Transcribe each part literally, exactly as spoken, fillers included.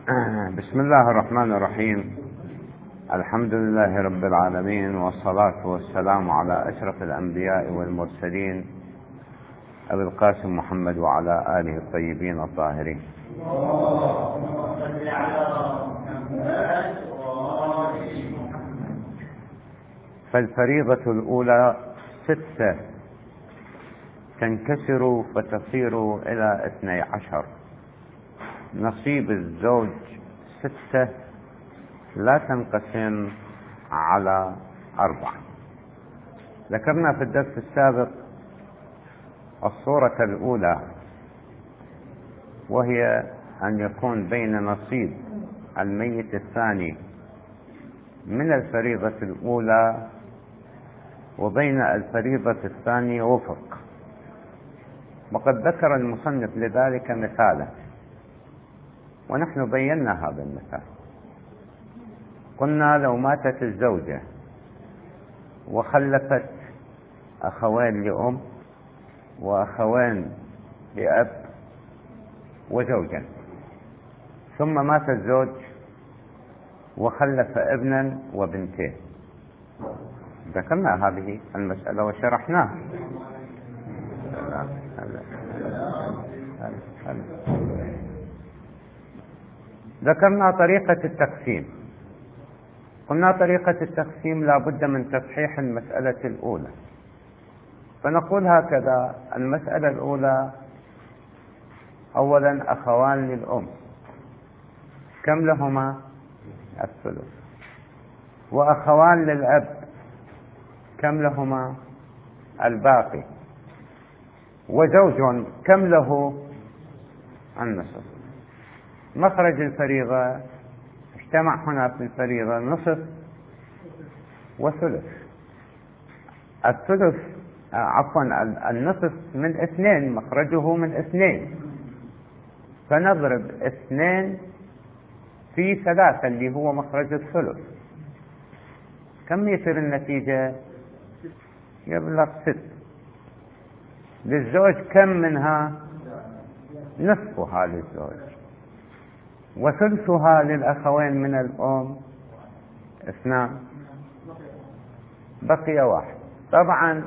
بسم الله الرحمن الرحيم. الحمد لله رب العالمين، والصلاة والسلام على أشرف الأنبياء والمرسلين أبي القاسم محمد وعلى آله الطيبين الطاهرين. فالفريضة الأولى ستة تنكسر فتصير إلى اثني عشر. نصيب الزوج ستة لا تنقسم على أربعة. ذكرنا في الدرس السابق الصورة الأولى، وهي أن يكون بين نصيب الميت الثاني من الفريضة الأولى وبين الفريضة الثانية وفق، وقد ذكر المصنف لذلك مثالا، ونحن بينا هذا المثال. قلنا لو ماتت الزوجة وخلفت أخوين لأم وأخوين لأب وزوجا، ثم مات الزوج وخلف ابنا وبنتين، ذكرنا هذه المسألة وشرحناها. ذكرنا طريقة التقسيم. قلنا طريقة التقسيم لا بد من تصحيح المسألة الأولى، فنقول هكذا: المسألة الأولى أولا أخوان للأم، كم لهما؟ الثلث. وأخوان للأب، كم لهما؟ الباقي. وزوج، كم له؟ النصف. مخرج الفريضة اجتمع هنا في الفريضة نصف وثلث. الثلث عفوا النصف من اثنين، مخرجه من اثنين، فنضرب اثنين في ثلاثة اللي هو مخرج الثلث. كم يصير النتيجة؟ يبلغ ست. للزوج كم منها؟ نصفها للزوج، وثلثها للأخوين من الأم اثنان، بقي واحد. طبعا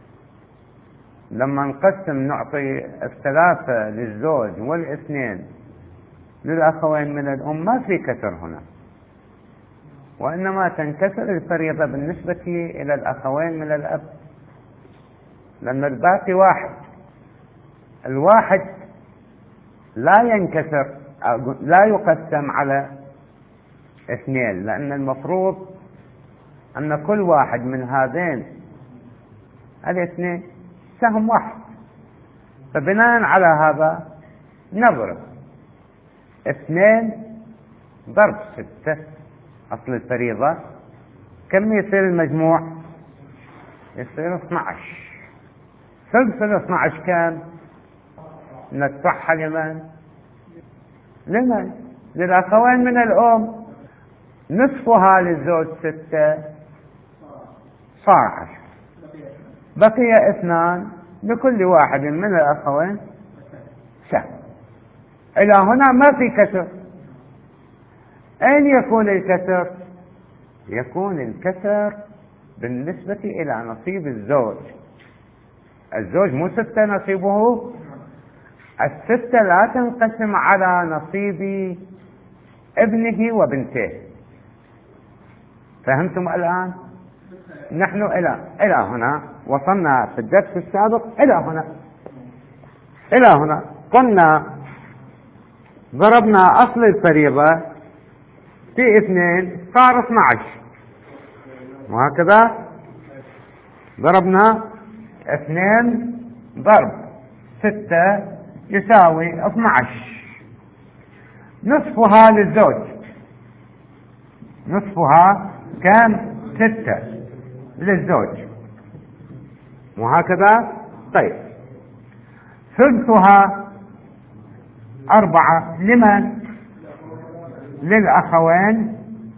لما نقسم نعطي الثلاثة للزوج والاثنين للأخوين من الأم، ما في كسر هنا، وإنما تنكسر الفريضة بالنسبة إلى الأخوين من الأب، لأن الباقي واحد. الواحد لا ينكسر، لا يقسم على اثنين، لأن المفروض أن كل واحد من هذين الاثنين سهم واحد. فبناء على هذا نضرب اثنين ضرب ستة أصل الفريضة، كم يصير المجموع؟ يصير اثني عشر. ثلث الاثني عشر كم؟ ندفعها لمن؟ لمن؟ للأخوين من الأم. نصفها للزوج ستة، صار عشر، بقي اثنان لكل واحد من الأخوين سهم. إلى هنا ما في كسر. أين يكون الكسر؟ يكون الكسر بالنسبة إلى نصيب الزوج. الزوج مو ستة نصيبه؟ الستة لا تنقسم على نصيب ابنه وبنته. فهمتم الآن؟ نحن إلى إلى هنا وصلنا في الدرس السابق. إلى هنا إلى هنا قلنا ضربنا أصل الفريضة في اثنين صار اثني عشر، وهكذا ضربنا اثنين ضرب ستة يساوي اثني عشر. نصفها للزوج، نصفها كان ستة للزوج، وهكذا. طيب ثلثها أربعة لمن؟ للأخوين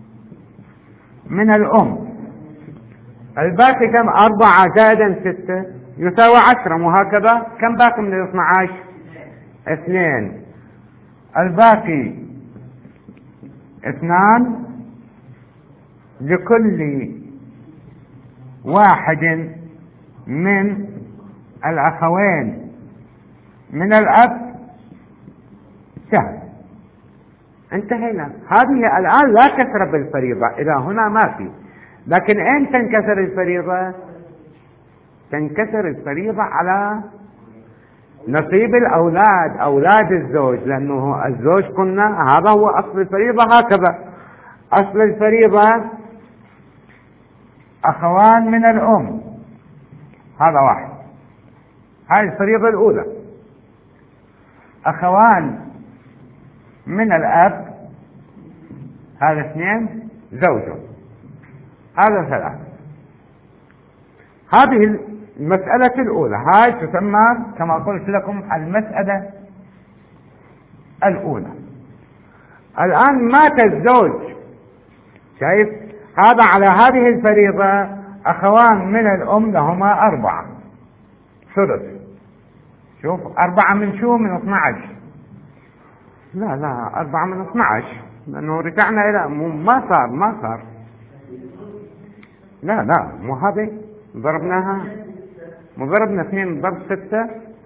من الأم. الباقي كم؟ أربعة زائدا ستة يساوي عشرة، وهكذا. كم باقي من الاثنى عشر؟ اثنين. الباقي اثنان لكل واحد من الأخوين من الأب سهم. انتهينا. هذه الآن لا كسر بالفريضة، إلى هنا ما في. لكن أين تنكسر الفريضة؟ تنكسر الفريضة على نصيب الأولاد، أولاد الزوج، لأنه الزوج قلنا هذا هو أصل الفريضة. هكذا أصل الفريضة أخوان من الأم، هذا واحد، هذه الفريضة الأولى. أخوان من الأب، هذا اثنين، زوج، هذا ثلاث. هذه المسألة الأولى، هاي تسمى كما قلت لكم المسألة الأولى. الآن مات الزوج، شايف هذا على هذه الفريضة أخوان من الأم لهما أربعة، ثلث. شوف أربعة من شو؟ من اثنى عشر. لا لا أربعة من اثنى عشر، لأنه رجعنا إلى ما صار ما صار لا لا مو هذه ضربناها، ضربنا اثنين ضرب ستة.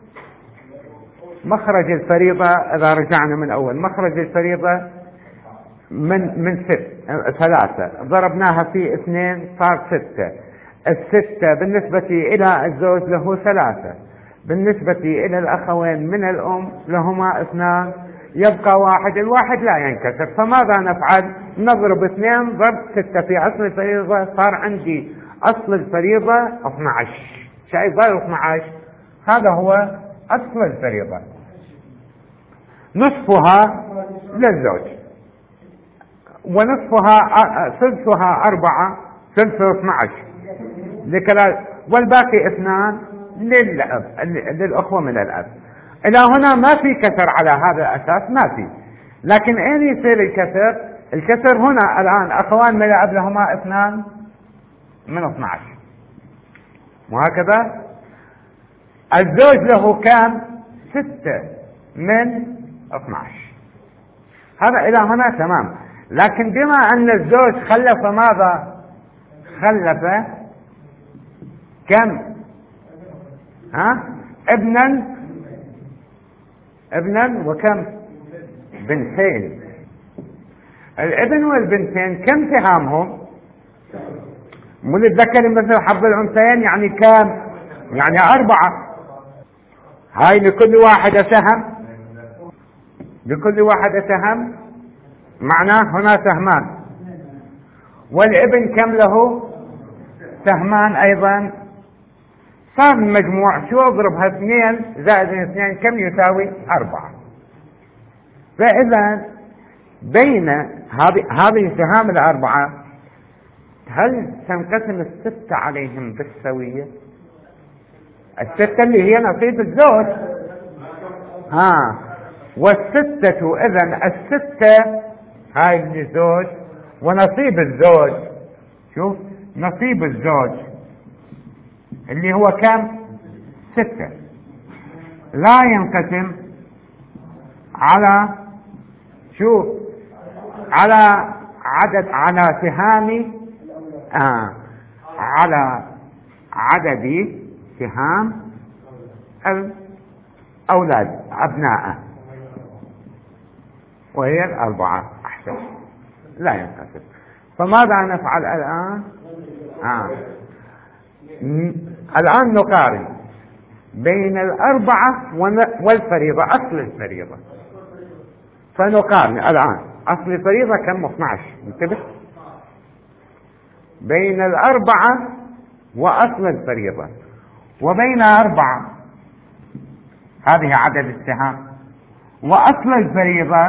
مخرج الفريضة إذا رجعنا من أول، مخرج الفريضة من من ست ثلاثة، ضربناها في اثنين صار ستة. الستة بالنسبة إلى الزوج له ثلاثة، بالنسبة إلى الأخوين من الأم لهما اثنان، يبقى واحد. الواحد لا ينكسر، فماذا نفعل؟ نضرب اثنين ضرب ستة في أصل الفريضة، صار عندي أصل الفريضة اثنى عشر. شايف ضرب اثنى عشر، هذا هو أصل الفريضة. نصفها للزوج، ونصفها ثلثها أربعة، ثلث اثنى عشر لكلا، والباقي اثنان للأب، للأخوة من الأب. إلى هنا ما في كسر على هذا الأساس، ما في. لكن أين يصير الكسر؟ الكسر هنا الآن أخوان من الأب لهما اثنان من اثنى عشر، وهكذا الزوج له كام؟ ستة من اثنى عشر. هذا إلى هنا تمام. لكن بما أن الزوج خلف ماذا؟ خلف كم؟ ها؟ ابنا ابنا وكم؟ بنتين. الابن والبنتين كم سهامهم؟ مو للذكر مثل حظ الأنثيين، يعني كم؟ يعني أربعة. هاي لكل واحدة سهم، لكل واحدة سهم، معناه هنا سهمان. والابن كم له؟ سهمان أيضا. صار المجموع شو؟ اضربها اثنين زائد اثنين كم يساوي؟ أربعة. فإذا بين هذه السهام الأربعة هل تنقسم الستة عليهم بالسوية؟ الستة اللي هي نصيب الزوج، ها، والستة إذن الستة هاي للزوج، ونصيب الزوج، شوف نصيب الزوج اللي هو كم؟ ستة، لا ينقسم على شوف على عدد، على سهام، آه على عدد سهام الأولاد أبناءه، وهي الأربعة. أحسن، لا ينقسم. فماذا نفعل الآن؟ آه. الآن نقارن بين الأربعة والفريضة، أصل الفريضة. فنقارن الآن أصل الفريضة كم؟ اثنى عشر. انتبه، بين الأربعة وأصل الفريضة، وبين أربعة هذه عدد السهام، وأصل الفريضة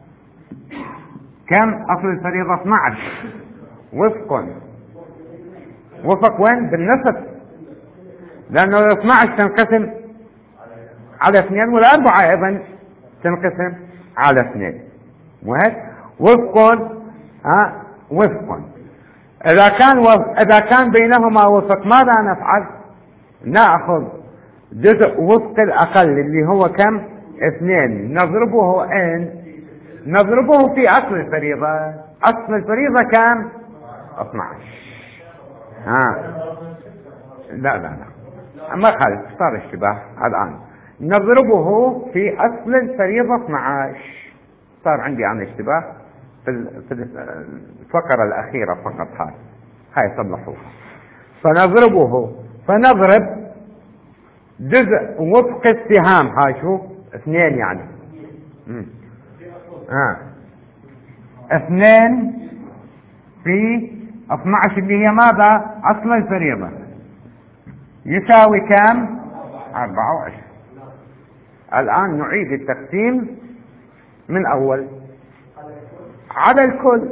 كم؟ أصل الفريضة اثنى عشر. وفق وفق وين؟ بالنصف، لأنه اثنى عشر تنقسم على اثنين، والأربعة أيضا تنقسم على اثنين. وهيك وفق، ها، وفق. إذا كان وفق، إذا كان بينهما وفق ماذا نفعل؟ نأخذ جزء وفق الأقل اللي هو كم؟ اثنين، نضربه ان نضربه في أصل الفريضة. أصل الفريضة كان اثني عشر. ها لا لا لا ما خالف، صار اشتباه الآن. نضربه في أصل الفريضة اثني عشر. صار عندي أنا اشتباه في في الفقرة الأخيرة فقط. هاي هاي صلحوها. فنضربه، فنضرب جزء وفق السهام. هاي شوف اثنين يعني امم اه اثنين في اثني عشر اللي هي ماذا؟ اصل الفريضة يساوي كم؟ أربعة وعشرين. الآن نعيد التقسيم من أول على الكل.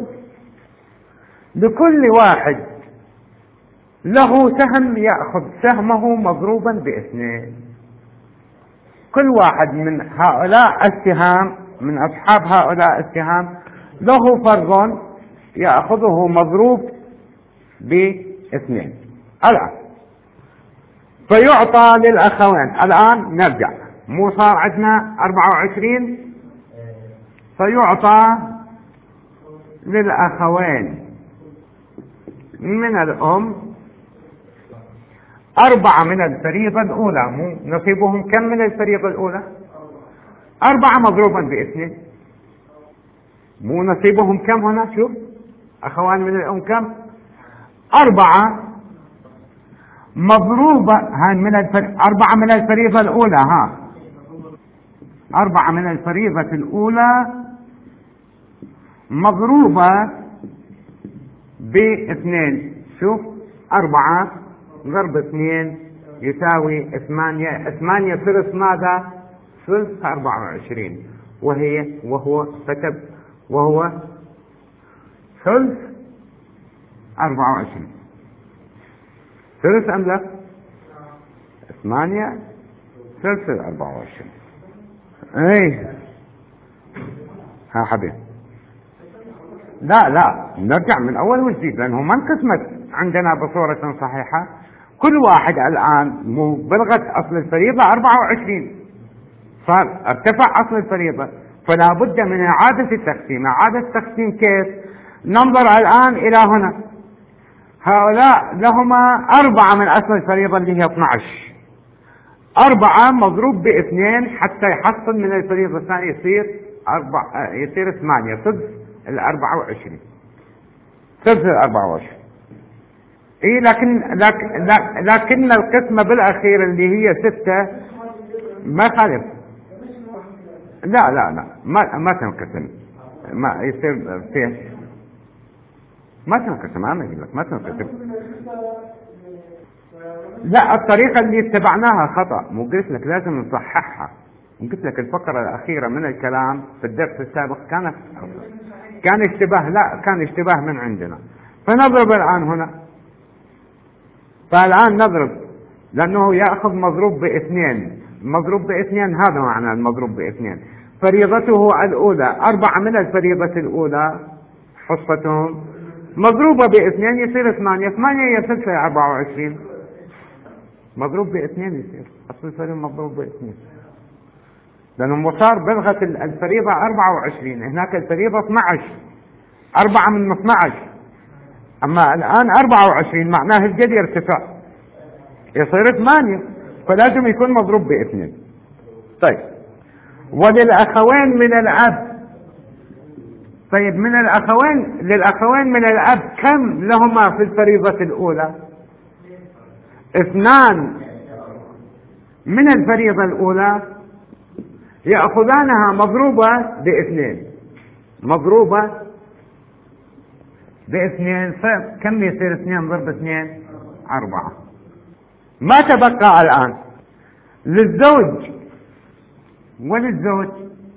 لكل واحد له سهم يأخذ سهمه مضروبا باثنين. كل واحد من هؤلاء السهام، من أصحاب هؤلاء السهام، له فرض يأخذه مضروب باثنين. الآن فيعطى للأخوين. الآن نرجع، مو صار عندنا أربعة وعشرين، فيعطى للأخوين من الأم أربعة من الفريضة الأولى. مو نصيبهم كم من الفريضة الأولى؟ أربعة مضروبا باثنين. مو نصيبهم كم هنا؟ شوف أخوان من الأم كم؟ أربعة مضروبة. هاي من الفر... أربعة من الفريضة الأولى. ها أربعة من الفريضة الأولى مضروبة باثنين. شوف أربعة ضرب اثنين يساوي ثمانية. ثمانية ثلث ماذا؟ ثلث أربعة وعشرين. وهي وهو كتب وهو ثلث أربعة وعشرين. ثلث أم لا؟ ثمانية ثلث أربعة وعشرين. اي ها حبيبي. لا لا نرجع من أول وجديد، لأنه ما انقسمت عندنا بصورة صحيحة. كل واحد الآن مو بلغت أصل الفريضة أربعة وعشرين، صار ارتفع أصل الفريضة، فلا بد من إعادة التقسيم. إعادة التقسيم كيف؟ ننظر الآن إلى هنا. هؤلاء لهما أربعة من أصل الفريضة اللي هي اثني عشر. أربعة مضروب باثنين حتى يحصل من الفريضة الثانية يصير أربعة، يصير ثمانية. ثلث الأربعة وعشرين. ثلث الأربعة وعشرين. إيه لكن لكن لكن القسمة بالأخير اللي هي ستة ما خالف. لا لا لا ما ما تنقسم. ما يصير فيه ما تنقسم. أنا أقول لك ما تنقسم. لا الطريقة اللي اتبعناها خطأ. مو قلت لك لازم نصححها. قلت لك الفقرة الأخيرة من الكلام في الدرس السابق كانت كان اشتباه. لا كان اشتباه من عندنا. فنضرب الآن هنا. فالآن نضرب لأنه يأخذ مضروب باثنين. مضروب باثنين هذا معنى المضروب باثنين. فريضته الأولى أربعة من الفريضة الأولى حصتهم مضروبة باثنين يصير ثمانية. ثمانية يصير في أربعة وعشرين. مضروب باثنين يصير أصل الفريضة مضروب باثنين، لأنه صار بلغة الفريضة أربعة وعشرين. هناك الفريضة اثني عشر. أربعة من اثني عشر. أما الآن أربعة وعشرين معناه الجد يرتفع يصير ثمانية، فلازم يكون مضروب باثنين. طيب وللأخوين من الأب. طيب من الأخوين للأخوين من الأب كم لهما في الفريضة الأولى؟ اثنان من الفريضة الأولى يأخذانها مضروبة باثنين. مضروبة باثنين. كم يصير اثنين ضرب اثنين؟ أربعة. ما تبقى الآن للزوج وللزوج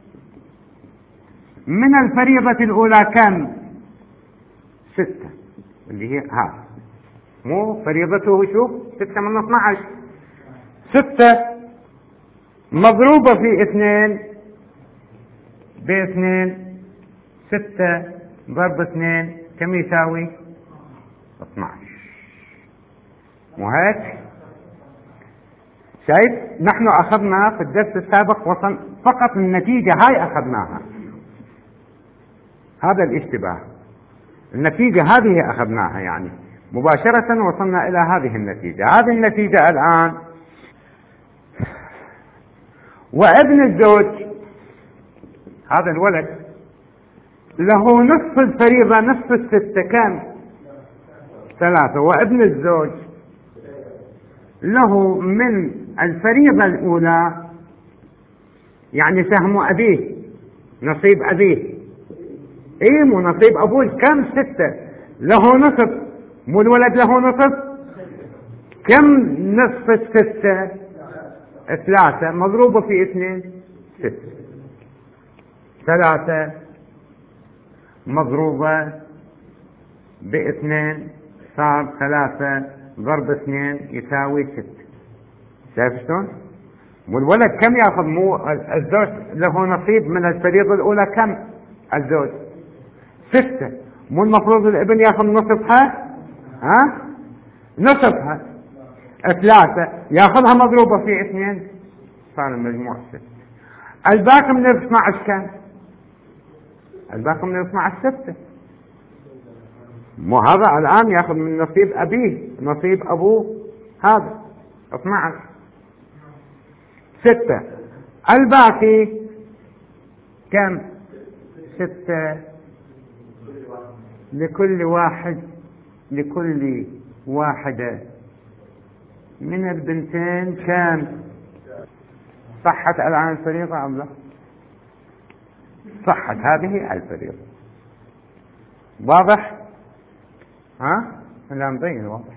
من الفريضة الأولى كم؟ ستة اللي هي ها مو فريضته شوف ستة من اثني عشر. ستة مضروبة في اثنين باثنين. ستة ضرب اثنين كم يساوي؟ اثني عشر. مو هيك؟ شايف نحن أخذنا في الدرس السابق وصل فقط النتيجة هاي أخذناها. هذا الاشتباه. النتيجة هذه أخذناها يعني مباشرة، وصلنا إلى هذه النتيجة. هذه النتيجة الآن، وابن الزوج هذا الولد له نصف الفريضة، نصف الستة كم؟ ثلاثة. وابن الزوج له من الفريضة الأولى يعني سهم أبيه، نصيب أبيه. إيه مو نصيب أبوه كم؟ ستة. له نصف، مو الولد له نصف؟ كم نصف الستة؟ ثلاثة مضروبة في اثنين ستة. ثلاثة مضروبة باثنين صار ثلاثة ضرب اثنين يساوي ستة. شايف شلون؟ والولد كم ياخذ؟ مو الزوج له نصيب من الفريضة الأولى كم؟ الزوج ستة. مو المفروض الابن ياخذ نصفها؟ ها؟ نصفها ثلاثة ياخذها مضروبة في اثنين صار المجموع ستة. الباقي من اثني عشر كم؟ الباقي من اثني عشر ستة. مو هذا الآن ياخذ من نصيب أبيه، نصيب أبوه هذا اثني عشر ستة. الباقي كم؟ ستة لكل واحد، لكل واحدة من البنتين كم؟ صحت الآن الفريضة أم لا؟ صحت هذه الفريضة. واضح؟ ها؟ لا مبين واضح.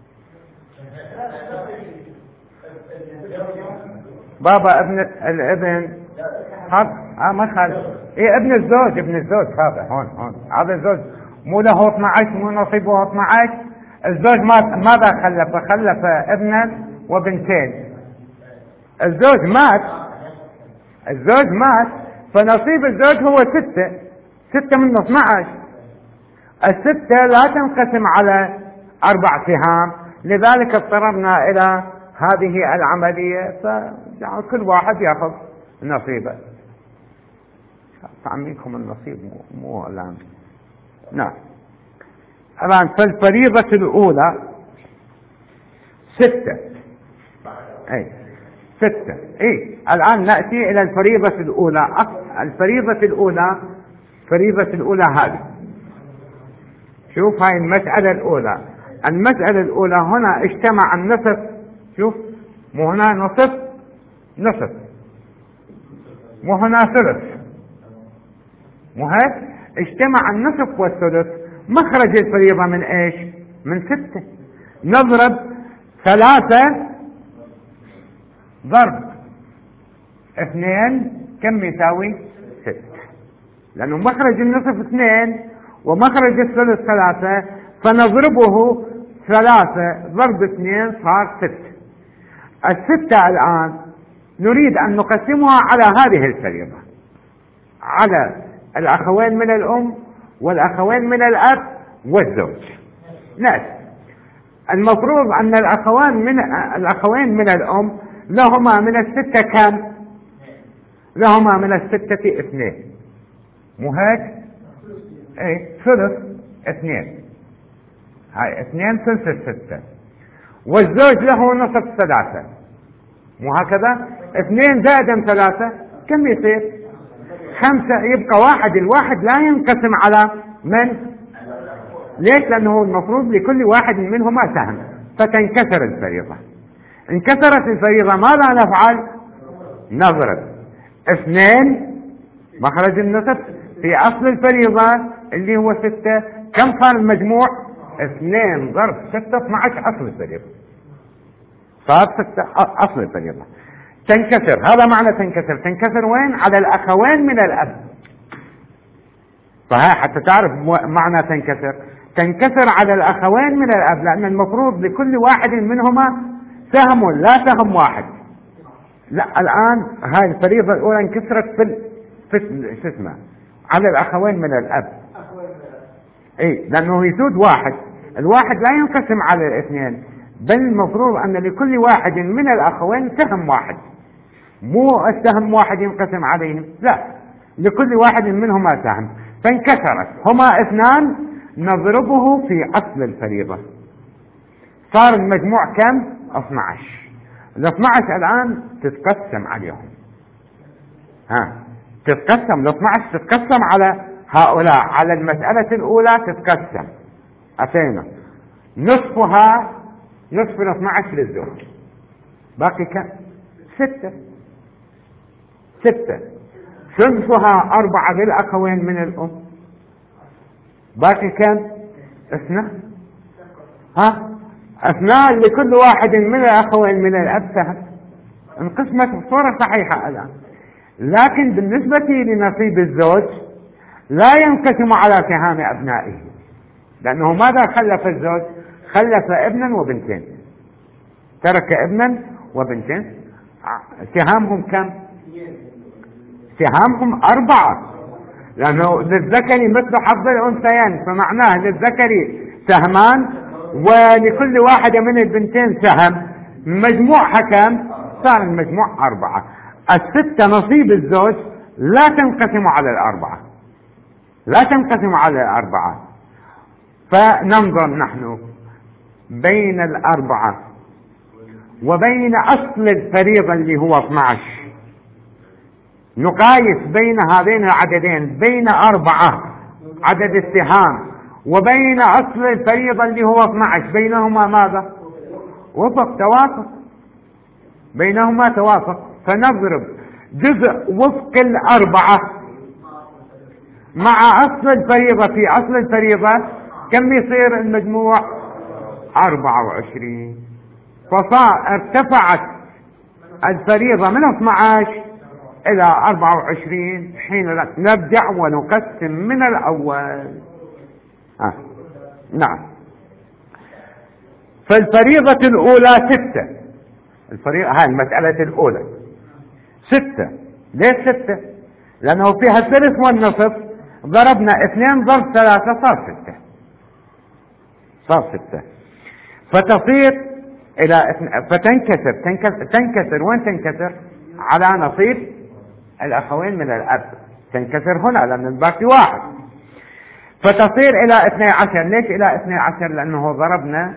بابا ابن الابن هذا اه ما خالف. ايه ابن الزوج، ابن الزوج هذا هون هون هذا الزوج مو له اثني عشر، مو نصيبه اثني عشر. الزوج ماذا خلف؟ خلف ابنا وبنتين. الزوج مات، الزوج مات فنصيب الزوج هو ستة، ستة من اثني عشر. الستة لا تنقسم على أربع سهام، لذلك اضطررنا إلى هذه العملية، فجعل كل واحد يأخذ نصيبه. تعميكم النصيب مو, مو الآن. نعم. الآن فالفريضة الأولى ستة. أي ستة. أي الآن نأتي إلى الفريضة الأولى. الفريضة الأولى، فريضة الأولى هذه، شوف هاي المسألة الأولى. المسألة الأولى هنا اجتمع النصف، شوف مو هنا نصف نصف، مو هنا ثلث، مو هيك؟ اجتمع النصف والثلث. مخرج الفريضة من ايش؟ من ستة. نضرب ثلاثة ضرب اثنين كم يساوي؟ ستة. لأنه مخرج النصف اثنين ومخرج الثلث ثلاثة، فنضربه ثلاثة ضرب اثنين صار ستة. الستة الآن نريد أن نقسمها على هذه الفريضة، على الأخوين من الأم والأخوين من الأب والزوج. نأتي المفروض أن الأخوان من الأخوين من الأم لهما من الستة كم؟ لهما من الستة اثنين، مو هيك؟ اي ثلث اثنين، هاي اثنين ثلث الستة. والزوج له نصف ثلاثة، مو هكذا؟ اثنين زائدا ثلاثة كم يصير؟ خمسة. يبقى واحد. الواحد لا ينقسم على من؟ ليش؟ لأنه المفروض لكل واحد منهما سهم، فتنكسر الفريضة. انكسرت الفريضة ماذا نفعل؟ نضرب اثنين مخرج النصف في أصل الفريضة اللي هو ستة. كم صار المجموع؟ اثنين ضرب ستة اثني عشر أصل الفريضة، صار ستة أصل الفريضة. تنكسر، هذا معنى تنكسر. تنكسر وين؟ على الأخوين من الأب. فها حتى تعرف معنى تنكسر، تنكسر على الأخوين من الأب، لأن المفروض لكل واحد منهما سهم لا سهم واحد. لا الآن هاي الفريضة الأولى انكسرت في في شو اسمه على الأخوين من الأب. اي لأنه يسود واحد، الواحد لا ينقسم على الاثنين، بل المفروض أن لكل واحد من الأخوين سهم واحد، مو السهم واحد ينقسم عليهم، لا، لكل واحد منهما سهم. فانكسرت، هما اثنان نضربه في أصل الفريضة، صار المجموع كم؟ اثني عشر. ال اثني عشر الآن تتقسم عليهم، ها تتقسم ال اثني عشر تتقسم على هؤلاء، على المسألة الأولى تتقسم أتينا نصفها، نصف ال اثني عشر للزوج، باقي كم؟ ستة. ستة ثلثها أربعة للأخوين من الأم، باقي كم؟ اثنان. ها اثنان لكل واحد من الأخوين من الأب سهم، انقسمت بصورة صحيحة الآن. لكن بالنسبة لنصيب الزوج لا ينقسم على سهام أبنائه، لأنه ماذا خلف الزوج؟ خلف ابنا وبنتين، ترك ابنا وبنتين. سهامهم كم؟ سهامهم أربعة، لأنه للذكر مثل حظ الأنثيين، فمعناه للذكر سهمان ولكل واحدة من البنتين سهم، مجموعها كم؟ صار المجموع أربعة. الستة نصيب الزوج لا تنقسم على الأربعة، لا تنقسم على الأربعة. فننظر نحن بين الأربعة وبين أصل الفريضة اللي هو اثني عشر، نقايس بين هذين العددين، بين أربعة عدد السهام وبين أصل الفريضة اللي هو اثني عشر، بينهما ماذا؟ وفق، توافق، بينهما توافق. فنضرب جزء وفق الأربعة مع أصل الفريضة في أصل الفريضة، كم يصير المجموع؟ أربعة وعشرين. فصار ارتفعت الفريضة من اثني عشر إلى أربعة وعشرين، حين نرجع ونقسم من الأول. آه. نعم. فالفريضة الأولى ستة، الفريضة هاي المسألة الأولى ستة. ليش ستة؟ لأنه فيها الثلث والنصف، ضربنا اثنين ضرب ثلاثة صار ستة، صار ستة. فتصير إلى فتنكسر تنكسر, تنكسر وين تنكسر؟ على نصيب الأخوين من الأب، تنكسر هنا لأن الباقي واحد، فتصير إلى اثني عشر. ليش إلى اثني عشر؟ لأنه ضربنا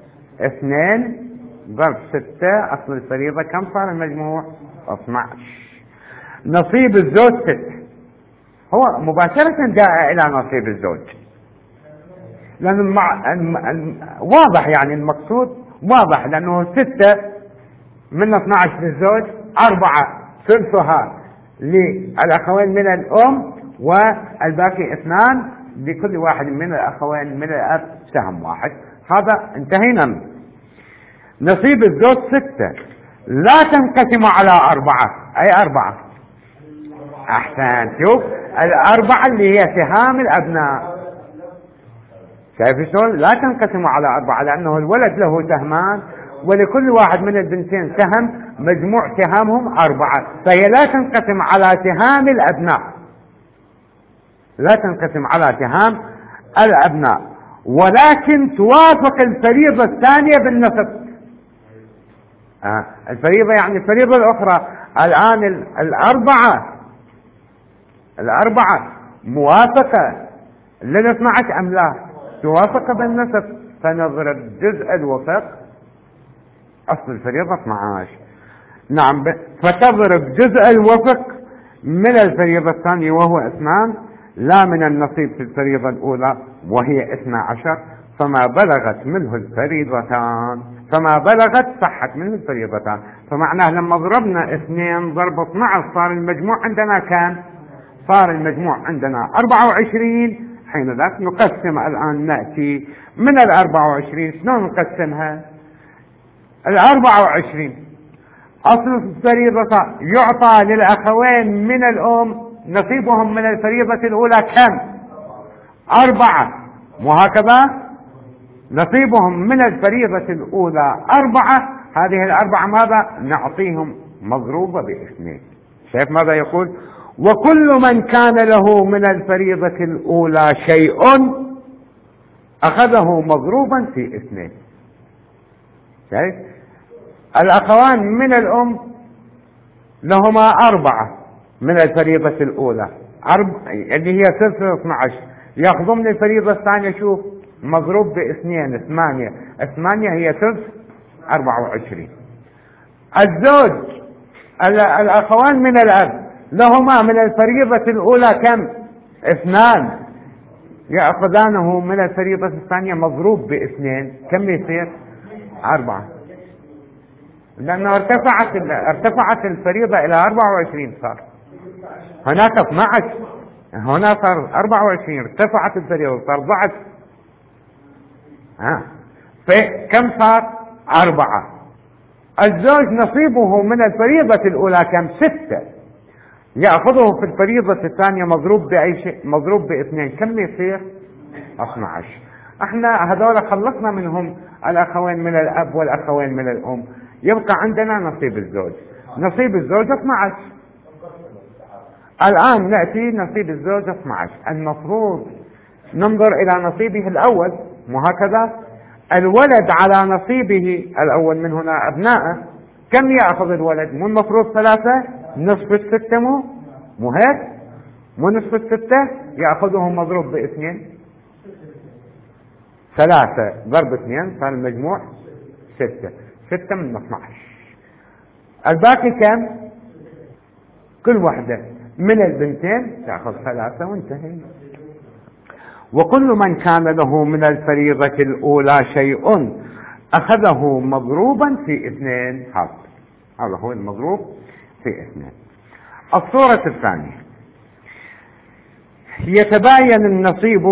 اثنين ضرب ستة، أصل الفريضة كم صار المجموع؟ اثني عشر. نصيب الزوج ستة، هو مباشرة جاء إلى نصيب الزوج، لأن المع... الم... الم... واضح، يعني المقصود واضح، لأنه ستة من اثني عشر للزوج، أربعة ثلثها للأخوين من الأم، والباقي اثنان لكل واحد من الأخوين من الأب سهم واحد. هذا انتهينا منه. نصيب الزوج ستة لا تنقسم على أربعة. أي أربعة؟ أحسن، شوف الأربعة اللي هي سهام الأبناء، شايف شلون؟ لا تنقسم على أربعة، لأنه الولد له سهمان ولكل واحد من البنتين سهم، مجموع سهامهم أربعة، فهي لا تنقسم على سهام الأبناء، لا تنقسم على سهام الأبناء، ولكن توافق الفريضة الثانية بالنصف. آه. الفريضة يعني الفريضة الأخرى الآن الأربعة الأربعة موافقة للاثنى عشر أم لا؟ توافق بالنصف، فنضرب جزء الوفق، أصل الفريضة اثني عشر. نعم، فتضرب جزء الوفق من الفريضة الثانية وهو اثنان، لا من النصيب في الفريضة الأولى وهي اثنى عشر، فما بلغت منه الفريضتان فما بلغت صحت منه الفريضتان. فمعناه لما ضربنا اثنين ضرب اثني عشر صار المجموع عندنا كام؟ صار المجموع عندنا أربعة وعشرين. حين ذاك نقسم الآن، نأتي من الأربعة وعشرين، شلون نقسمها؟ الأربعة وعشرين أصل الفريضة يعطى للأخوين من الأم نصيبهم من الفريضة الأولى كم؟ أربعة، مو هكذا؟ نصيبهم من الفريضة الأولى أربعة، هذه الأربعة ماذا؟ نعطيهم مضروبة باثنين. شايف ماذا يقول؟ وكل من كان له من الفريضة الأولى شيء أخذه مضروبا في اثنين. شايف؟ الأخوان من الأم لهما أربعة من الفريضة الأولى، أرب... اللي هي ثلث اثني عشر، ياخذوا من الفريضة الثانية شوف مضروب باثنين ثمانية، ثمانية هي ثلث أربعة وعشرين. الزوج الأخوان من الأب لهما من الفريضة الأولى كم؟ اثنان، يأخذانه من الفريضة الثانية مضروب باثنين، كم يصير؟ أربعة، لأنه ارتفعت ارتفعت الفريضة إلى أربعة وعشرين، صار هناك اثني عشر، هنا صار أربعة وعشرين، ارتفعت الفريضة صار ضعف. ها فكم صار؟ أربعة. الزوج نصيبه من الفريضة الأولى كم؟ ستة، يأخذه في الفريضة الثانية مضروب بأي شيء، مضروب باثنين، كم يصير؟ اثني عشر. احنا هذول خلصنا منهم الأخوين من الأب والأخوين من الأم، يبقى عندنا نصيب الزوج. نصيب الزوج اثني عشر. الآن نأتي نصيب الزوج اثني عشر، المفروض ننظر إلى نصيبه الأول، مو هكذا؟ الولد على نصيبه الأول، من هنا أبناءه كم يأخذ الولد؟ مو المفروض ثلاثة؟ نصف الستة، مو مو هيك؟ مو نصف الستة يأخذهم مضروب باثنين، ثلاثة ضرب اثنين صار المجموع ستة، ستة من اثني عشر. الباقي كم؟ كل واحدة من البنتين تأخذ ثلاثة وانتهي. وكل من كان له من الفريضة الأولى شيء أخذه مضروبا في اثنين، هذا هذا هو المضروب في اثنين. الصورة الثانية، يتباين النصيب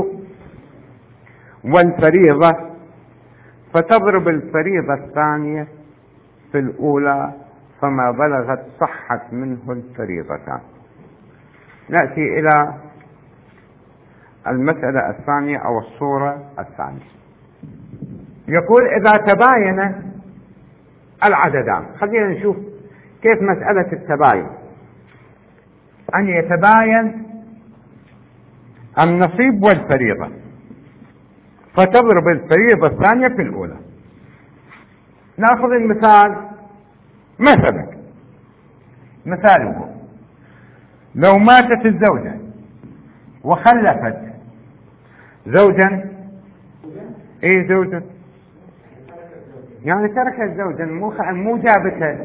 والفريضة فتضرب الفريضة الثانية في الأولى فما بلغت صحت منه الفريضتان. نأتي إلى المسألة الثانية أو الصورة الثانية. يقول إذا تباين العددان، خلينا نشوف كيف مسألة التباين، أن يتباين النصيب والفريضة فتضرب الفريضة الثانية في الأولى. نأخذ المثال، مثلا مثاله لو ماتت الزوجة وخلفت زوجا، ايه زوجا يعني تركت زوجا، مو مو جابتها،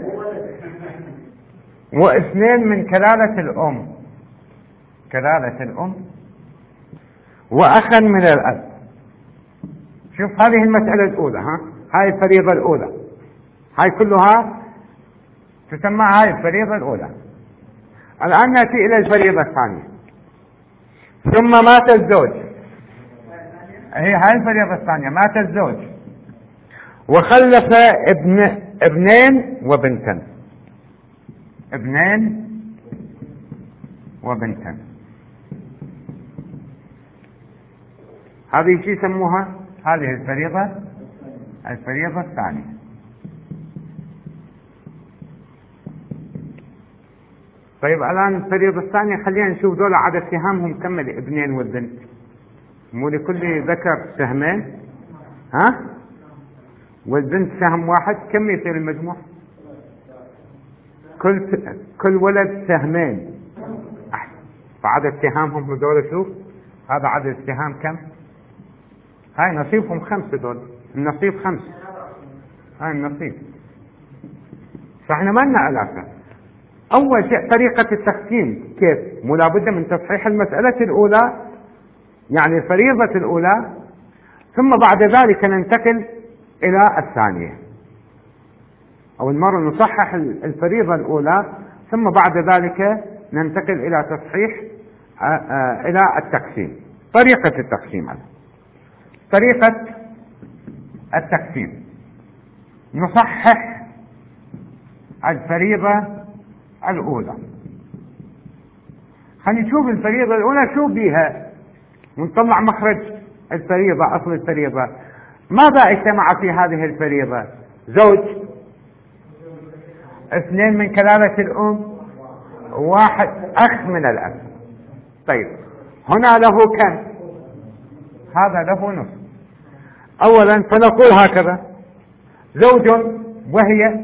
واثنين من كلالة الأم، كلالة الأم وأخا من الأب. شوف هذه المسألة الأولى، ها هاي الفريضة الأولى، هاي كلها تسمى هاي الفريضة الأولى. الآن نأتي إلى الفريضة الثانية. ثم مات الزوج، هي هاي الفريضة الثانية، مات الزوج وخلف ابن ابنين وبنتا، ابنين وبنتا، هذه شو يسموها؟ هذه الفريضة الفريضة الثانية. طيب الآن الفريضة الثانية خلينا نشوف دول عدد سهامهم كم الابنين والبنت، مو لكل ذكر سهمين، ها؟ والبنت سهم واحد، كم يصير المجموع؟ كل كل ولد سهمين، فعدد سهامهم دول شوف، هذا عدد السهام كم؟ هاي نصيبهم خمسة، دول النصيب خمسة، هاي النصيب. فاحنا ما لنا علاقة. أول شيء طريقة التقسيم كيف؟ مو لابد من تصحيح المسألة الأولى، يعني الفريضة الأولى، ثم بعد ذلك ننتقل إلى الثانية. أول مرة نصحح الفريضة الأولى ثم بعد ذلك ننتقل إلى تصحيح إلى التقسيم. طريقة التقسيم هذا. طريقة التقسيم نصحح الفريضة الأولى. خلينا نشوف الفريضة الأولى شو بيها ونطلع مخرج الفريضة، أصل الفريضة. ماذا اجتمع في هذه الفريضة؟ زوج، اثنين من كلالة الأم، واحد أخ من الأب. طيب هنا له كم؟ هذا له نصف. أولا فنقول هكذا: زوج وهي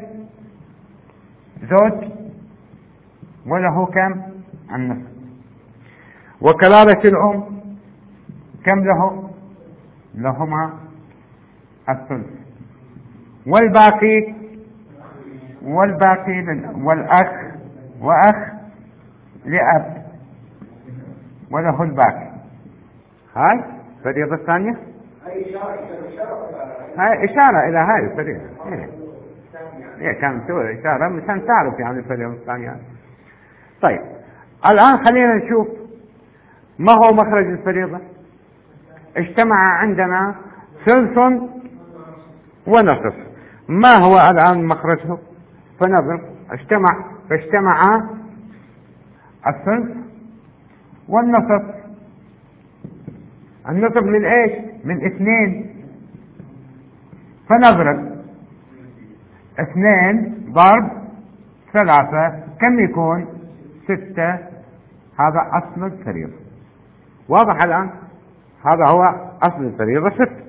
زوج وله كم؟ النصف. وكلالة الأم كم له؟ لهما الثلث. والباقي والباقي والأخ وأخ لأب وله الباقي. هاي الفريضة الثانية، هاي إشارة إلى هاي الفريضة. إيه إيه كان تسوي إشارة مشان تعرف يعني الفريضة الثانية. طيب الآن خلينا نشوف ما هو مخرج الفريضة. اجتمع عندنا ثلث ونصف، ما هو الآن مخرجه؟ فنضرب اجتمع فاجتمع الثلث والنصف. النصف من ايش؟ من اثنين، فنضرب اثنين ضرب ثلاثة كم يكون؟ ستة. هذا أصل الفريضة. واضح الآن؟ هذا هو أصل الفريضة ستة.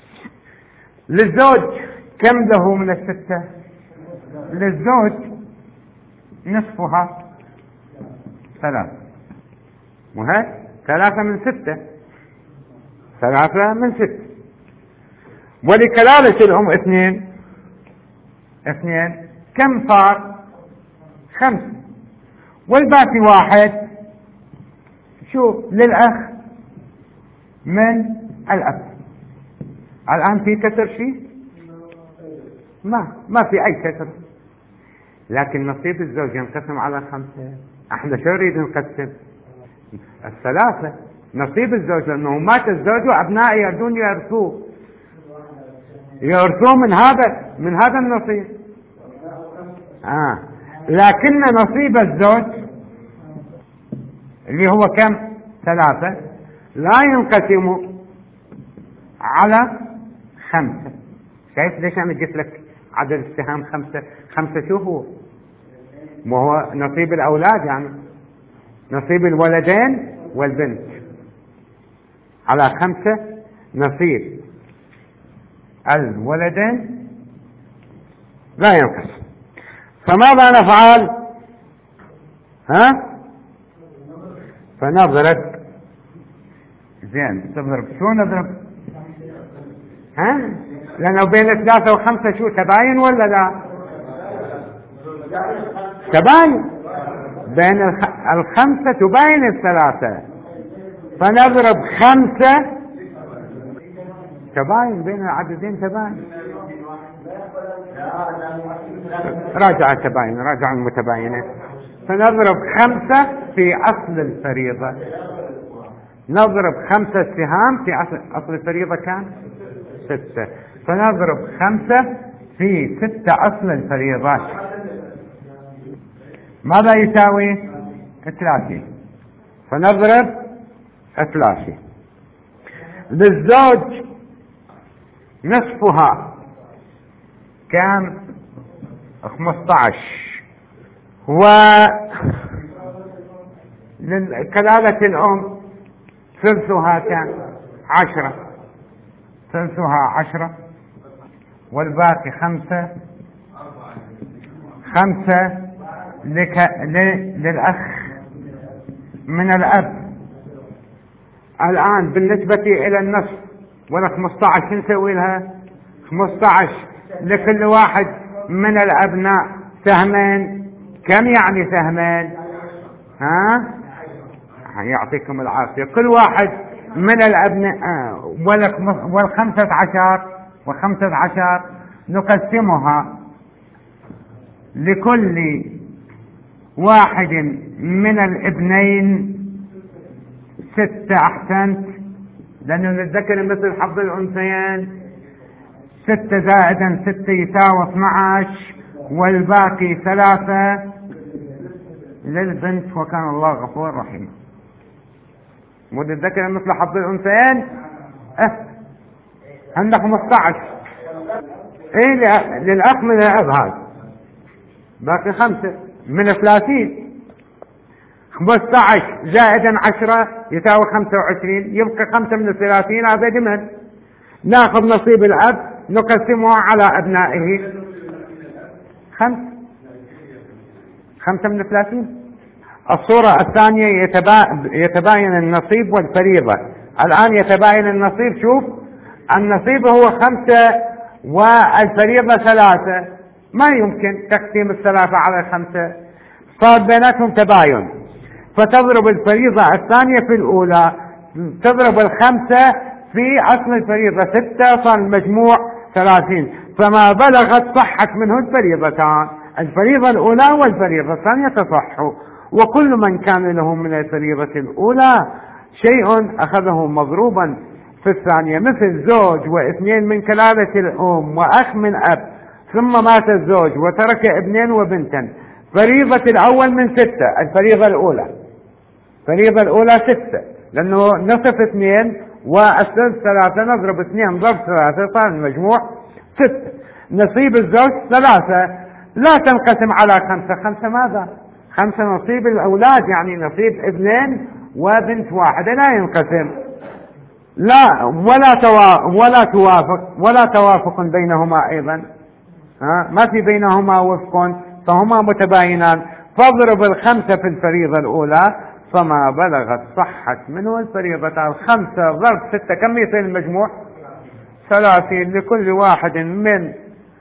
للزوج كم له من الستة؟ للزوج نصفها ثلاثة، وهي ثلاثة من ستة، ثلاثة من ستة. ولكلالة الأم اثنين، اثنين كم صار؟ خمسة. والباقي واحد شو للأخ من الأب. الآن في كسر شيء؟ ما ما في أي كسر، لكن نصيب الزوج ينقسم على خمسة. احنا شو نريد نقسم؟ الثلاثة. نصيب الزوج لأنه مات الزوج وأبنائه يردون يرثوه، يرثوه من هذا من هذا النصيب. آه. لكن نصيب الزوج اللي هو كم؟ ثلاثة، لا ينقسم على خمسة. شايف ليش أنا جبت لك عدد السهام خمسة؟ خمسة شو هو؟ وهو نصيب الأولاد، يعني نصيب الولدين والبنت على خمسة، نصيب الولدين لا ينقسم. فماذا نفعل؟ ها؟ فنضرب. زين تضرب شو نضرب؟ ها؟ لأنه بين ثلاثة وخمسة شو تباين ولا لا؟ تباين. بين الخمسة تباين الثلاثة، فنضرب خمسة تباين بين العددين تباين. راجع التباين، راجع المتباينة. فنضرب خمسة في أصل الفريضة. نضرب خمسة سهام في أصل, أصل الفريضة كان ستة، فنضرب خمسة في ستة أصل الفريضة. ماذا يساوي؟ ثلاثين. فنضرب ثلاثين. للزوج نصفها كان خمسة عشر، وكلالة الأم ثلثها كان عشرة، ثلثها عشرة، والباقي خمسة. خمسة لك... ل... للأخ من الأب. الآن بالنسبة إلى النصف ولا خمسة عشر نسوي لها؟ خمسة عشر لكل واحد من الأبناء سهمين. كم يعني سهمين؟ ها؟ يعطيكم العافية. كل واحد من الأبناء والخمسة عشر وخمسة عشر نقسمها لكل واحد من الابنين ستة. أحسنت، لأنه للذكر مثل حظ الأنثيين. ستة زائدا ستة يساوي اثني عشر، والباقي ثلاثة للبنت، وكان الله غفور رحيم. وللذكر مثل حظ الأنثيين اه عندك خمسة عشر. ايه للأخ من الأب هذا باقي خمسة من ثلاثين. خمسة عشر زائدا عشرة يساوي خمسة وعشرين، يبقى خمسة من الثلاثين. هذا جمل. ناخذ نصيب الأب نقسمه على أبنائه. خمسة خمسة من ثلاثين. الصورة الثانية يتباين النصيب والفريضة. الآن يتباين النصيب. شوف، النصيب هو خمسة والفريضة ثلاثة، ما يمكن تقسيم الثلاثة على الخمسة، صار بيناتهم تباين، فتضرب الفريضة الثانية في الأولى، تضرب الخمسة في أصل الفريضة ستة، صار المجموع ثلاثين، فما بلغت صحت منه الفريضتان، الفريضة الأولى والفريضة الثانية تصح. وكل من كان له من الفريضة الأولى شيء أخذه مضروبا في الثانية، مثل زوج واثنين من كلالة الأم وأخ من أب، ثم مات الزوج وترك ابنين وبنتا، فريضة الأول من ستة، الفريضة الأولى الفريضة الأولى ستة، لأنه نصف اثنين والثلث ثلاثة، نضرب اثنين ضرب ثلاثة صار المجموع ستة. نصيب الزوج ثلاثة، لا تنقسم على خمسة، خمسة ماذا؟ خمسة نصيب الأولاد، يعني نصيب ابنين وبنت واحدة، لا ينقسم، لا ولا توا ولا توافق ولا توافق بينهما أيضا، ها ما في بينهما وفق، فهما متباينان. فاضرب الخمسة في الفريضة الأولى، فما بلغت صحت منه الفريضتان. خمسة ضرب ستة كم يصير المجموع؟ ثلاثين. لكل واحد من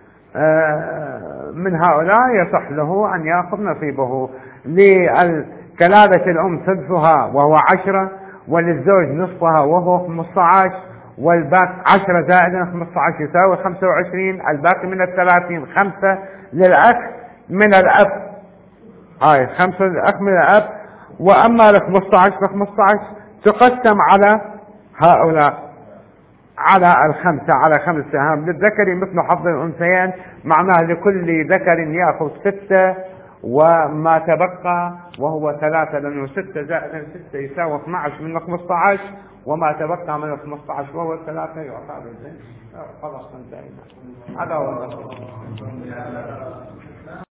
آه من هؤلاء يصح له أن يأخذ نصيبه. للكلالة الأم ثلثها وهو عشرة، وللزوج نصفها وهو خمسة عشر، والباقي عشرة زائد خمسة عشر يساوي خمسة وعشرين، الباقي من الثلاثين خمسة للأخ من الأب، هاي خمسة للأخ من الأب. وأما الخمسة عشر خمسة عشر تقسم على هؤلاء على الخمسة، على خمس سهام، للذكر مثل حظ الأنثيين، معناه لكل ذكر يأخذ ستة وما تبقى وهو ثلاثة، لأنه ستة زائد ستة يساوي اثني عشر من خمسة عشر، وما تبقى من خمسة عشر وهو ثلاثة يعطى بالزين. خلاص انتهينا. هذا هو